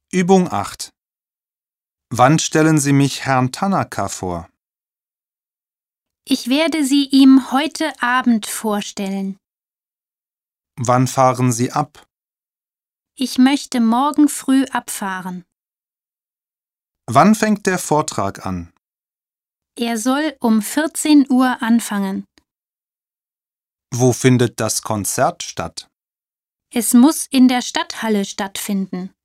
Übung 8. Wann stellen Sie mich Herrn Tanaka vor? Ich werde sie ihm heute Abend vorstellen. Wann fahren Sie ab? Ich möchte morgen früh abfahren. Wann fängt der Vortrag an? Er soll um 14 Uhr anfangen. Wo findet das Konzert statt? Es muss in der Stadthalle stattfinden.